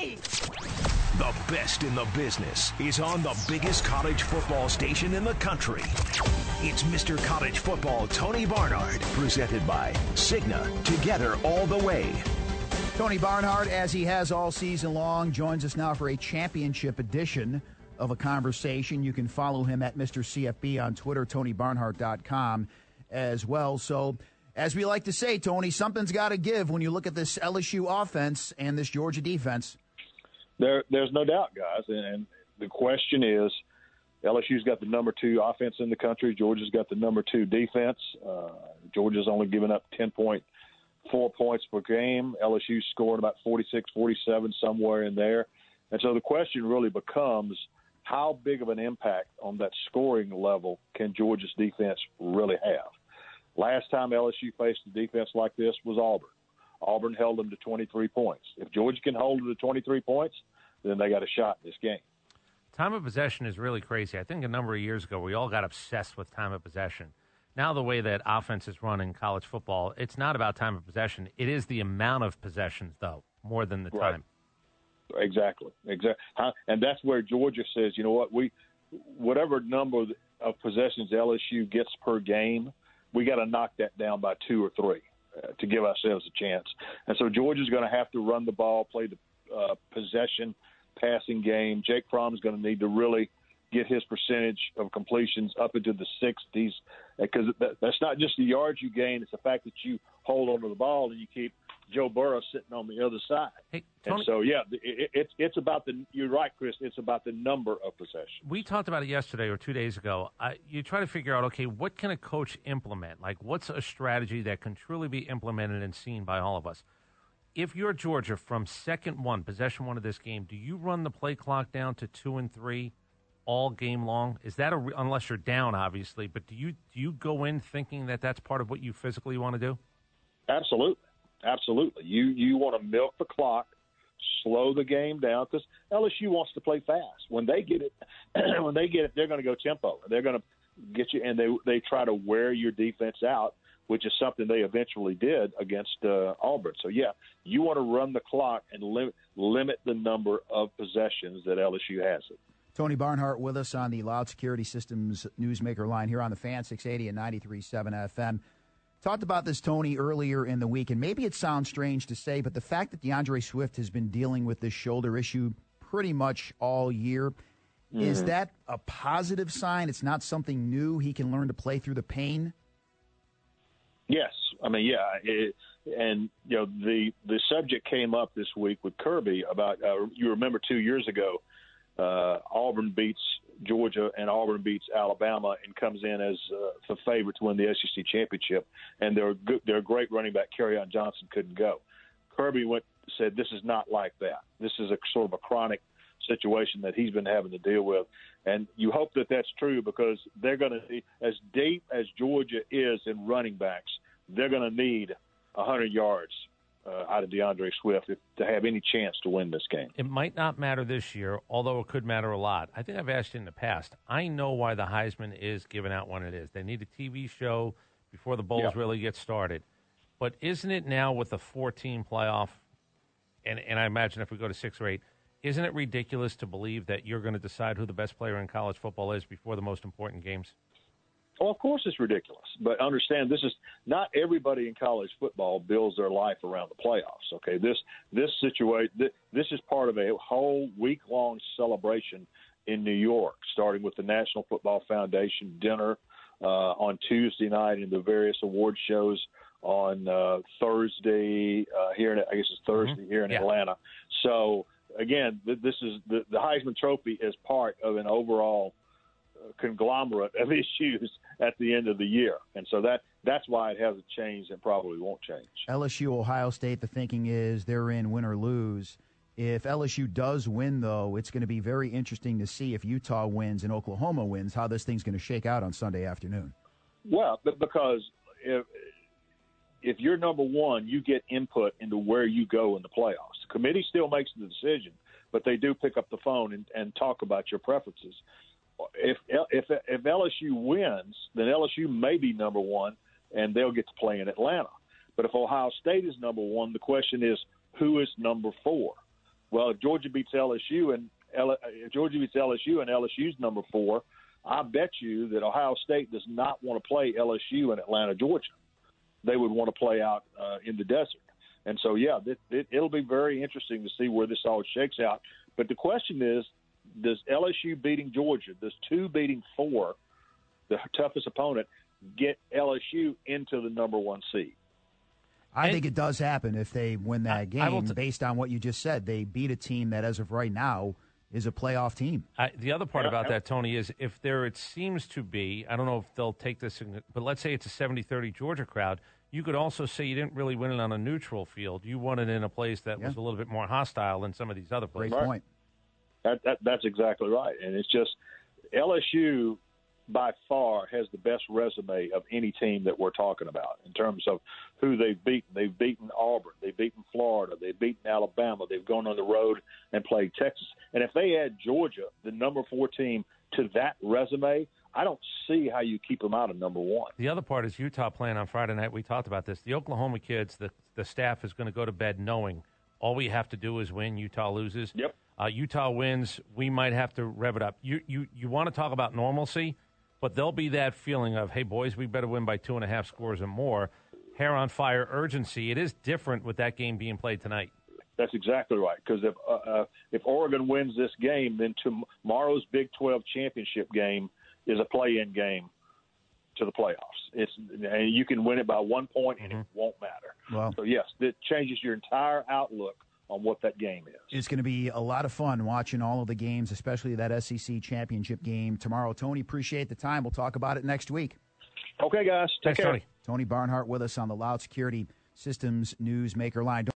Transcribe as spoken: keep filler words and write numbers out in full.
me! The best in the business is on the biggest college football station in the country. It's Mister College Football Tony Barnhart, presented by Cigna, together all the way. Tony Barnhart, as he has all season long, joins us now for a championship edition of A Conversation. You can follow him at Mister C F B on Twitter, tony barnhart dot com as well. So, as we like to say, Tony, something's got to give when you look at this L S U offense and this Georgia defense. There, there's no doubt, guys. And, and the question is, L S U's got the number two offense in the country. Georgia's got the number two defense. Uh, Georgia's only given up ten point four points per game. L S U's scoring about forty-six, forty-seven, somewhere in there. And so the question really becomes, how big of an impact on that scoring level can Georgia's defense really have? Last time L S U faced a defense like this was Auburn. Auburn held them to twenty-three points. If Georgia can hold them to twenty-three points, then they got a shot in this game. Time of possession is really crazy. I think a number of years ago we all got obsessed with time of possession. Now the way that offense is run in college football, it's not about time of possession. It is the amount of possessions, though, more than the time. Right. Exactly. Exactly. And that's where Georgia says, you know what, we whatever number of possessions L S U gets per game, we got to knock that down by two or three uh, to give ourselves a chance. And so Georgia's going to have to run the ball, play the uh, possession passing game. Jake Fromm is going to need to really get his percentage of completions up into the sixties, because that, that's not just the yards you gain, it's the fact that you hold onto the ball and you keep Joe Burrow sitting on the other side. Hey, Tony, and so, yeah, it, it's it's about the – you're right, Chris, it's about the number of possessions. We talked about it yesterday or two days ago. Uh, you try to figure out, okay, what can a coach implement? Like, what's a strategy that can truly be implemented and seen by all of us? If you're Georgia from second one, possession one of this game, do you run the play clock down to two and three all game long? Is that a, unless you're down, obviously, but do you do you go in thinking that that's part of what you physically want to do? Absolutely, absolutely. You you want to milk the clock, slow the game down, because L S U wants to play fast. When they get it, when they get it, they're going to go tempo. They're going to get you, and they they try to wear your defense out, which is something they eventually did against uh, Auburn. So, yeah, you want to run the clock and limit limit the number of possessions that L S U has it. Tony Barnhart with us on the Loud Security Systems Newsmaker line here on the Fan, six eighty and ninety-three point seven F M. Talked about this, Tony, earlier in the week, and maybe it sounds strange to say, but the fact that DeAndre Swift has been dealing with this shoulder issue pretty much all year, mm-hmm. is that a positive sign? It's not something new. He can learn to play through the pain? Yes. I mean, yeah. It, and, you know, the, the subject came up this week with Kirby about, uh, you remember two years ago, Uh, Auburn beats Georgia and Auburn beats Alabama and comes in as uh, the favorite to win the S E C championship. And their good, their great running back, Kerryon Johnson, couldn't go. Kirby went said this is not like that. This is a sort of a chronic situation that he's been having to deal with. And you hope that that's true, because they're going to, as deep as Georgia is in running backs, they're going to need one hundred yards Uh, out of DeAndre Swift if, to have any chance to win this game. It might not matter this year, although it could matter a lot. I think I've asked you in the past. I know why the Heisman is given out when it is. They need a T V show before the Bowls yeah. really get started. But isn't it now with the four-team playoff, and, and I imagine if we go to six or eight, isn't it ridiculous to believe that you're going to decide who the best player in college football is before the most important games? Well, of course it's ridiculous, but understand this is not everybody in college football builds their life around the playoffs. Okay, this this situation this, this is part of a whole week long celebration in New York, starting with the National Football Foundation dinner uh, on Tuesday night and the various award shows on uh, Thursday uh, here in I guess it's Thursday mm-hmm. here in yeah. Atlanta. So again, th- this is the, the Heisman Trophy is part of an overall conglomerate of issues at the end of the year. And so that that's why it hasn't changed and probably won't change. L S U, Ohio State, the thinking is they're in win or lose. If L S U does win, though, it's going to be very interesting to see if Utah wins and Oklahoma wins, how this thing's going to shake out on Sunday afternoon. Well, because if, if you're number one, you get input into where you go in the playoffs. The committee still makes the decision, but they do pick up the phone and, and talk about your preferences. If if if L S U wins, then L S U may be number one, and they'll get to play in Atlanta. But if Ohio State is number one, the question is who is number four? Well, if Georgia beats L S U and L- if Georgia beats L S U and L S U's number four, I bet you that Ohio State does not want to play L S U in Atlanta, Georgia. They would want to play out uh, in the desert. And so, yeah, it, it, it'll be very interesting to see where this all shakes out. But the question is, does L S U beating Georgia, does two beating four, the toughest opponent, get L S U into the number one seed? I And- think it does happen if they win that I- game. I will t- based on what you just said, they beat a team that, as of right now, is a playoff team. I, the other part Yeah, about yeah. that, Tony, is if there it seems to be, I don't know if they'll take this, in, but let's say it's a seventy thirty Georgia crowd. You could also say you didn't really win it on a neutral field. You won it in a place that Yeah. was a little bit more hostile than some of these other Great places. Right. point. That, that, that's exactly right. And it's just L S U by far has the best resume of any team that we're talking about in terms of who they've beaten. They've beaten Auburn. They've beaten Florida. They've beaten Alabama. They've gone on the road and played Texas. And if they add Georgia, the number four team, to that resume, I don't see how you keep them out of number one. The other part is Utah playing on Friday night. We talked about this. The Oklahoma kids, the, the staff is going to go to bed knowing all we have to do is win. Utah loses. Yep. Uh, Utah wins. We might have to rev it up. You, you, you want to talk about normalcy, but there'll be that feeling of, hey, boys, we better win by two and a half scores or more. Hair on fire urgency. It is different with that game being played tonight. That's exactly right. Because if uh, uh, if Oregon wins this game, then tomorrow's Big twelve championship game is a play-in game to the playoffs. It's and you can win it by one point, and mm-hmm. it won't matter. Well, so yes, it changes your entire outlook on what that game is. It's going to be a lot of fun watching all of the games, especially that S E C championship game tomorrow. Tony, appreciate the time. We'll talk about it next week. Okay, guys. Take Thanks, care. Tony. Tony Barnhart with us on the Loud Security Systems Newsmaker line.